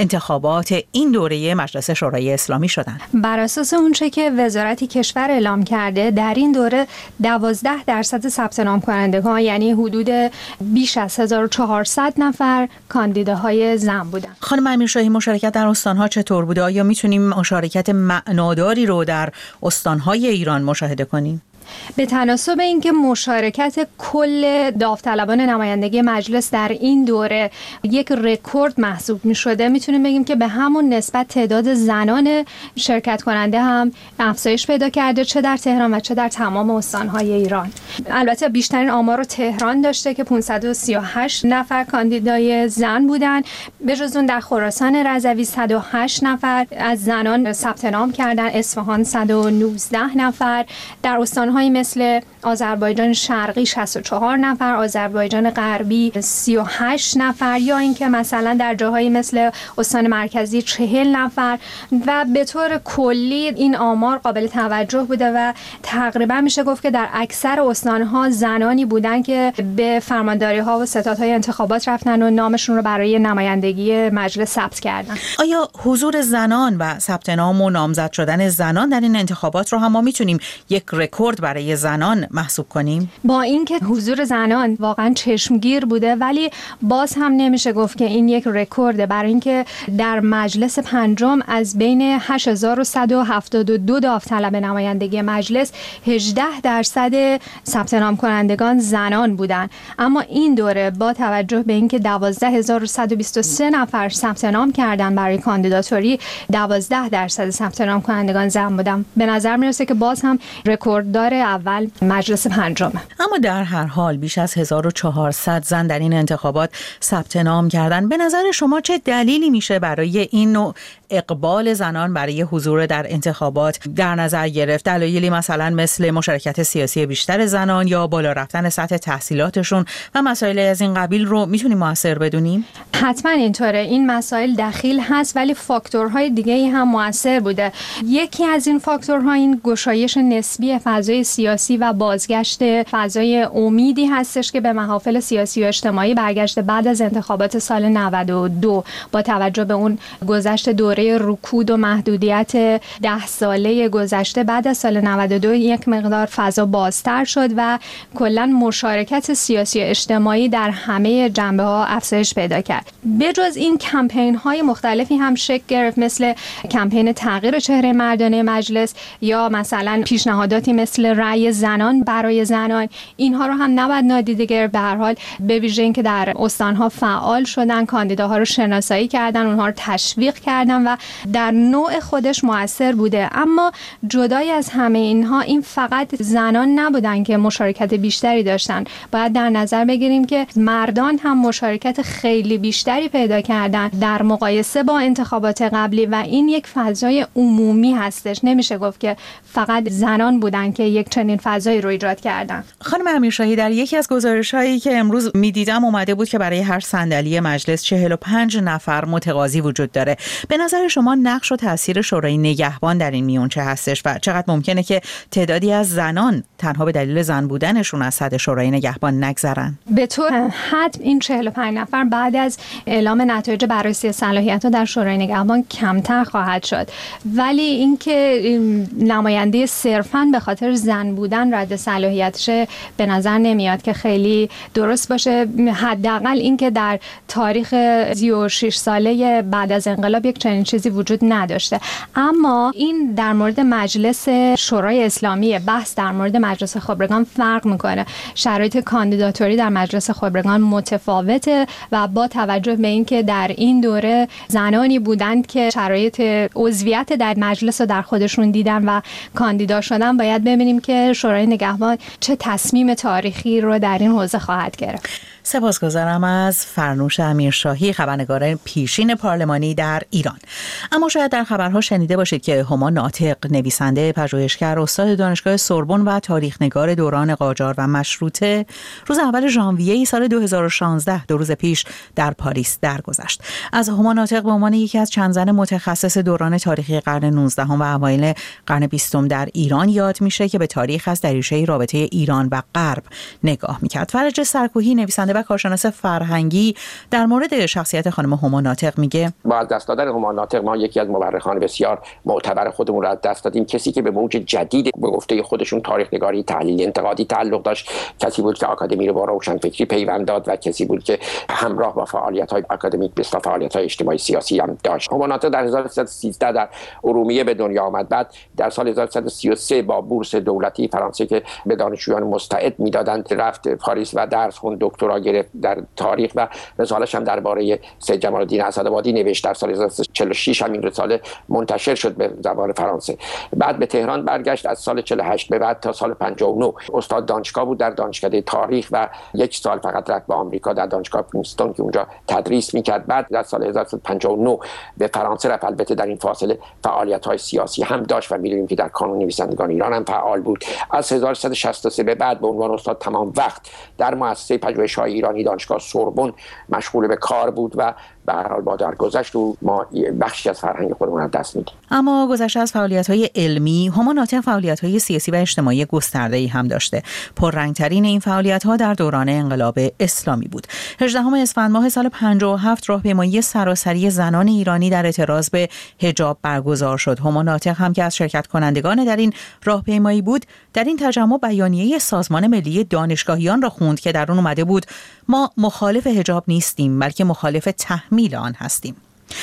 انتخابات این دوره مجلس شورای اسلامی شدند. بر اساس اونچه که وزارت کشور اعلام کرده، در این دوره 12% ثبت نام کنندگان، یعنی حدود بیش از 1400 نفر کاندیداهای زن بودند. خانم امیرشاهی، مشارکت در استان‌ها چطور بوده؟ آیا میتونیم مشارکت معناداری رو در استان‌های ایران مشاهده کنیم؟ به تناسب اینکه مشارکت کل داوطلبان نمایندگی مجلس در این دوره یک رکورد محسوب می شده، میتونیم بگیم که به همون نسبت تعداد زنان شرکت کننده هم افزایش پیدا کرده، چه در تهران و چه در تمام استانهای ایران. البته بیشترین آمار رو تهران داشته که 538 نفر کاندیدای زن بودن. به جز اون در خراسان رضوی 108 نفر از زنان ثبت نام کردن، اصفهان 119 نفر، در استانهای مثل آذربایجان شرقی 64 نفر، آذربایجان غربی 38 نفر، یا اینکه مثلا در جاهای مثل استان مرکزی 40 نفر. و به طور کلی این آمار قابل توجه بوده و تقریبا میشه گفت که در اکثر استانها زنانی بودن که به فرمانداری ها و ستادهای انتخابات رفتن و نامشون رو برای نمایندگی مجلس ثبت کردن. آیا حضور زنان و ثبت نام و نامزد شدن زنان در این انتخابات رو هم ما میتونیم یک رکورد برای زنان محسوب کنیم؟ با اینکه حضور زنان واقعا چشمگیر بوده، ولی باز هم نمیشه گفت که این یک رکورده، برای اینکه در مجلس پنجم از بین 8172 داوطلب نمایندگی مجلس 18% ثبت نام کنندگان زنان بودند. اما این دوره با توجه به اینکه 12123 نفر ثبت نام کردن برای کاندیداتوری، 12% ثبت نام کنندگان زن بودن. به نظر میرسه که باز هم رکورددار اول مجلس پنجم. اما در هر حال بیش از 1400 زن در این انتخابات ثبت نام کردن. به نظر شما چه دلیلی میشه برای این نوع اقبال زنان برای حضور در انتخابات در نظر گرفت؟ دلایلی مثلا مثل مشارکت سیاسی بیشتر زنان یا بالا رفتن سطح تحصیلاتشون و مسائل از این قبیل رو میتونیم موثر بدونیم؟ حتما اینطوره، این مسائل دخیل هست، ولی فاکتورهای دیگه‌ای هم موثر بوده. یکی از این فاکتورها این گشایش نسبی فضای سیاسی و بازگشت فضای امیدی هستش که به محافل سیاسی و اجتماعی برگشته بعد از انتخابات سال 92 با توجه به اون گذشت دوره رکود و محدودیت 10 ساله گذشته. بعد از سال 92 یک مقدار فضا بازتر شد و کلا مشارکت سیاسی و اجتماعی در همه جنبه‌ها افزایش پیدا کرد. بجز این کمپین‌های مختلفی هم شکل گرفت، مثل کمپین تغییر چهره مردانه مجلس یا مثلا پیشنهاداتی مثل رأی زنان برای زنان. اینها رو هم نباید نادیده گرفت. به هر حال به ویژه اینکه در استان‌ها فعال شدن، کاندیداها رو شناسایی کردن، اونها رو تشویق کردن و در نوع خودش مؤثر بوده. اما جدای از همه اینها، این فقط زنان نبودن که مشارکت بیشتری داشتن. باید در نظر بگیریم که مردان هم مشارکت خیلی بیشتری پیدا کردن در مقایسه با انتخابات قبلی و این یک فضای عمومی هستش. نمیشه گفت که فقط زنان بودن که یک چنین فضایی رو ایجاد کردن. خانم امیرشاهی، در یکی از گزارش‌هایی که امروز می‌دیدم اومده بود که برای هر صندلی مجلس 45 نفر متقاضی وجود داره. به نظر شما نقش و تاثیر شورای نگهبان در این میون چه هستش و چقدر ممکنه که تعدادی از زنان تنها به دلیل زن بودنشون از حد شورای نگهبان نگذرن؟ به طور حتم این 45 نفر بعد از اعلام نتایج بررسی صلاحیت‌ها در شورای نگهبان کمتر خواهد شد، ولی اینکه نماینده صرفاً به خاطر زن بودن رد صلاحیتش به نظر نمیاد که خیلی درست باشه. حداقل اینکه در تاریخ 36 ساله بعد از انقلاب یک چنین چیزی وجود نداشته. اما این در مورد مجلس شورای اسلامی، بحث در مورد مجلس خبرگان فرق میکنه. شرایط کاندیداتوری در مجلس خبرگان متفاوته و با توجه به اینکه در این دوره زنانی بودند که شرایط عضویت در مجلس رو در خودشون دیدن و کاندیدا شدن، باید ببینیم که شورای نگهبان چه تصمیم تاریخی رو در این حوزه خواهد گرفت. سپاسگزارم از فرنوش امیرشاهی، خبرنگار پیشین پارلمانی در ایران. اما شاید در خبرها شنیده باشید که هما ناطق، نویسنده، پژوهشگر، استاد دانشگاه سوربن و تاریخ‌نگار دوران قاجار و مشروطه، روز اول ژانویه سال 2016 دو روز پیش در پاریس درگذشت. از هما ناطق به عنوان یکی از چند زن متخصص دوران تاریخی قرن 19 و اوایل قرن 20 در ایران یاد میشه که به تاریخ از دریچه رابطه ایران و غرب نگاه میکرد. فرج سرکوهی، نویسنده و کارشناس فرهنگی، در مورد شخصیت خانم هما ناطق میگه: با از دست دادن هما ناطق ما یکی از مورخان بسیار معتبر خودمون رو از دست دادیم. کسی که به موج جدید به گفته خودشون تاریخ نگاری تحلیل انتقادی تعلق داشت، کسی بود که آکادمی رو با روشنفکری پیوند داد و کسی بود که همراه با فعالیت‌های آکادمیک به فعالیت‌های اجتماعی سیاسی هم داشت. هما ناطق در 1313 در ارومیه به دنیا آمد. بعد در سال 1333 با بورس دولتی فرانسه که به دانشجویان مستعد میدادند رفت پاریس و درس خوند، دکترا گرفت در تاریخ و رساله‌اش هم درباره سید جمال الدین اسدآبادی نوشت. در سال 1946 همین رساله منتشر شد به زبان فرانسه. بعد به تهران برگشت. از سال 48 به بعد تا سال 59 استاد دانشگاه بود در دانشکده تاریخ و یک سال فقط رفت به آمریکا در دانشگاه پرینستون که اونجا تدریس میکرد. بعد در سال 1959 به فرانسه رفت. البته در این فاصله فعالیت‌های سیاسی هم داشت و می‌دونیم که در کانون نویسندگان ایران هم فعال بود. از 1363 به بعد به عنوان استاد تمام وقت در مؤسسه پژوهش‌های ایرانی دانشگاه سوربن مشغول به کار بود و به هر حال با درگذشت و ما بخشی از فرهنگ خودمون از دست میدیم. اما گذشته از فعالیت‌های علمی، هما ناطق فعالیت‌های سیاسی و اجتماعی گسترده‌ای هم داشته. پررنگ‌ترین این فعالیت‌ها در دوران انقلاب اسلامی بود. 18 اسفند ماه سال 57 راهپیمایی سراسری زنان ایرانی در اعتراض به حجاب برگزار شد. هما ناطق هم که از شرکت کنندگان در این راهپیمایی بود، در این تجمع بیانیه سازمان ملی دانشگاهیان را خوند که در آن اومده بود: ما مخالف حجاب نیستیم بلکه مخالف تحمیل آن هستیم.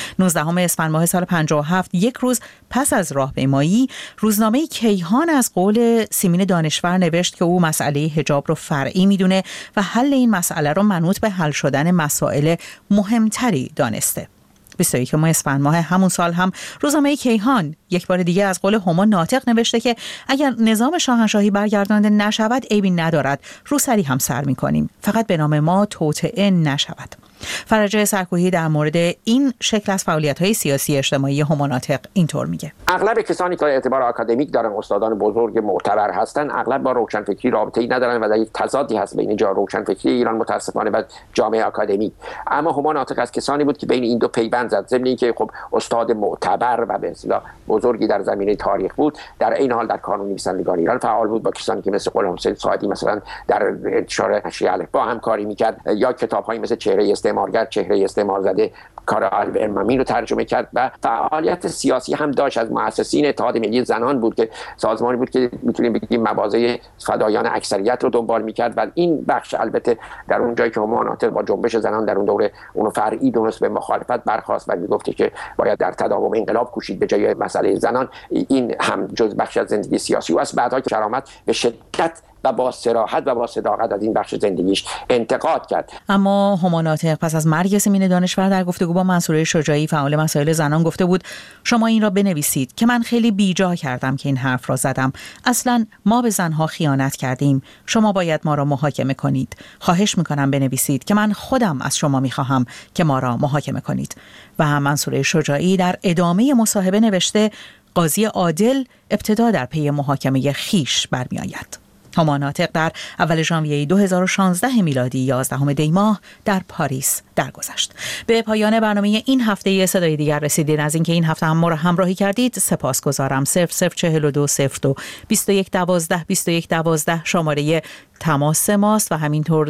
19 اسفند ماه سال 57 یک روز پس از راهپیمایی، روزنامه کیهان از قول سیمین دانشور نوشت که او مسئله حجاب رو فرعی میدونه و حل این مسئله رو منوط به حل شدن مسائل مهمتری دانسته. 21 اسفند ماه همون سال هم روزنامه کیهان یک بار دیگه از قول هما ناطق نوشته که اگر نظام شاهنشاهی برگردانده نشود عیبی ندارد، روسری هم سر می‌کنیم، فقط به نام ما توطئه نشود. فرج سرکوهی در مورد این شکل از فعالیت‌های سیاسی اجتماعی هما ناطق اینطور میگه: اغلب کسانی که اعتبار آکادمیک دارن، استادان بزرگ معتبر هستن، اغلب با روشنفکری رابطه‌ای ندارن و در یک تضادی هست بین روشنفکری ایران متأسفانه و جامعه آکادمیک. اما هما ناطق از کسانی بود که بین این دو پیوند زد. ضمن اینکه خب استاد معتبر و به اصطلاح بزرگی در زمینه تاریخ بود، در این حال در کانون نویسندگان ایران فعال بود. با کسانی که مثل غلام حسین ساعدی مثلا در انتشار نشریه الفبا همکاری می‌کرد، یا کتاب‌های مثل چهره استعمارگر، چهره استعمار زده کار آلبرت مامین رو ترجمه کرد و فعالیت سیاسی هم داشت. از مؤسسین اتحاد ملی زنان بود که سازمانی بود که میتونیم بگیم مواضع فدایان اکثریت رو دنبال میکرد و این بخش البته در اون جایی که هما ناطق با جنبش زنان در اون دوره اونو فرعی دونست به مخالفت برخاست و میگفت که باید در تداوم انقلاب کوشید به جای مسئله زنان، این هم جز بخش از زندگی سیاسی و از بعدها که درآمد به شدت و با صراحت و با صداقت از این بخش زندگیش انتقاد کرد. اما هما ناطق پس از مرگ سیمین دانشور در گفتگو با منصوره شجاعی فعال مسائل زنان گفته بود: شما این را بنویسید که من خیلی بیجا کردم که این حرف را زدم. اصلا ما به زنها خیانت کردیم. شما باید ما را محاکمه کنید. خواهش میکنم بنویسید که من خودم از شما میخواهم که ما را محاکمه کنید. و منصوره شجاعی در ادامه مصاحبه نوشته: قاضی عادل ابتدا در پی محاکمه خیش برمیآید. هما ناطق در اول ژانویه 2016 میلادی 11 دی ماه در پاریس درگذشت. به پایان برنامه این هفته صدای دیگر رسیدید. از اینکه این هفته هم ما را همراهی کردید سپاسگزارم. 0042 02 21 12 21 12 شماره تماس ماست و همینطور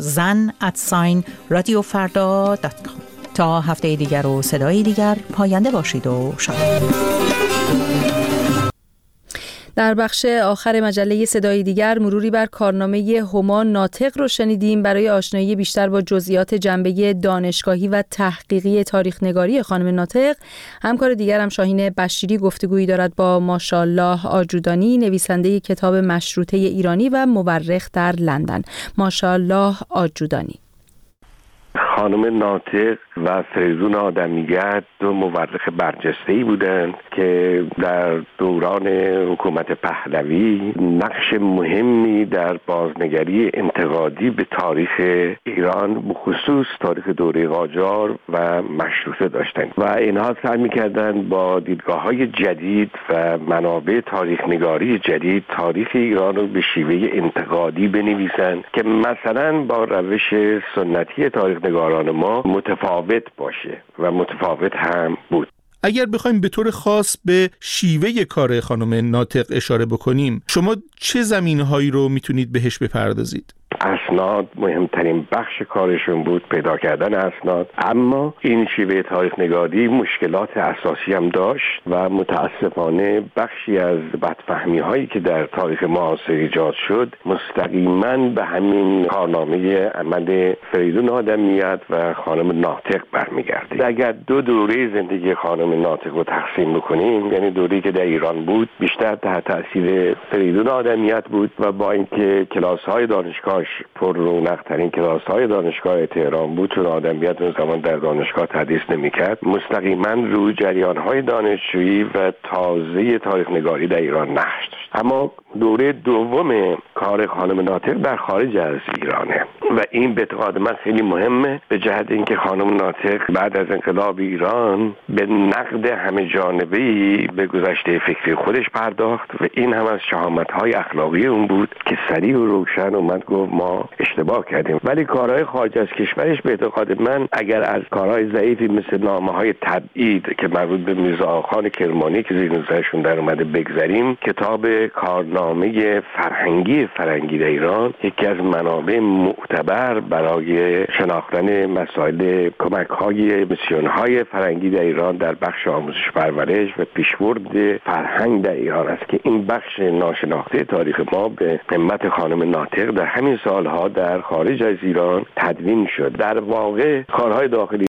zan@radiofarda.com. تا هفته دیگر و صدای دیگر پاینده باشید و شاد. در بخش آخر مجله صدای دیگر مروری بر کارنامه هما ناطق رو شنیدیم. برای آشنایی بیشتر با جزئیات جنبه دانشگاهی و تحقیقی تاریخ نگاری خانم ناطق، همکار دیگرم شاهین بشیری گفتگویی دارد با ماشاءالله آجودانی، نویسنده کتاب مشروطه ایرانی و مورخ در لندن. ماشاءالله آجودانی: خانم ناطق و فریدون آدمیگرد دو مورخ برجسته‌ای بودند که در دوران حکومت پهلوی نقش مهمی در بازنگری انتقادی به تاریخ ایران به خصوص تاریخ دوره قاجار و مشروطه داشتند و اینها سعی می‌کردند با دیدگاه‌های جدید و منابع تاریخ نگاری جدید تاریخ ایران رو به شیوه انتقادی بنویسند که مثلا با روش سنتی تاریخ نگاران ایران ما متفاوت باشه و متفاوت هم بود. اگر بخوایم به طور خاص به شیوه کار خانم ناطق اشاره بکنیم، شما چه زمینه‌هایی رو میتونید بهش بپردازید؟ اسناد مهمترین بخش کارشون بود، پیدا کردن اسناد، اما این شیوه تاریخ نگاری مشکلات اساسی هم داشت و متاسفانه بخشی از بدفهمی هایی که در تاریخ معاصر ایجاد شد مستقیما به همین کارنامه عمل فریدون آدمیت و خانم ناطق برمیگرده. اگر دو دوره زندگی خانم ناطق رو تقسیم بکنیم، یعنی دوره‌ای که در ایران بود بیشتر تحت تاثیر فریدون آدمیت بود و با اینکه کلاس‌های دانشگاهش پر رونق ترین کلاس‌های دانشگاه تهران بود، چون آدمیت اون زمان در دانشگاه تدریس نمی‌کرد، مستقیما روی جریان‌های دانشجویی و تازه تاریخ نگاری در ایران نقش داشت. اما دوره دوم کار خانم ناطق در خارج از ایرانه و این به اعتقاد من خیلی مهمه، به جهت اینکه خانم ناطق بعد از انقلاب ایران به نقد همه جانبه‌ای به گذشته فکری خودش پرداخت و این هم از شهامت‌های اخلاقی اون بود که سریع و روشن اومد گفت ما اشتباه کردیم. ولی کارهای خارج از کشورش به اعتقاد من اگر از کارهای ضعیفی مثل نامه‌های تبعید که مربوط به میرزا آقاخان کرمانی که زیر نظرشون در اومده بگذریم، کتاب کارنامه فرهنگی در ایران یکی از منابع معتبر برای شناختن مسائل کمک‌های میسیون‌های فرهنگی در ایران در بخش آموزش پرورش و پیشبرد فرهنگ در ایران است که این بخش ناشناخته تاریخ ما به همت خانم ناطق در همین سالها در خارج از ایران تدوین شد. در واقع کارهای داخلی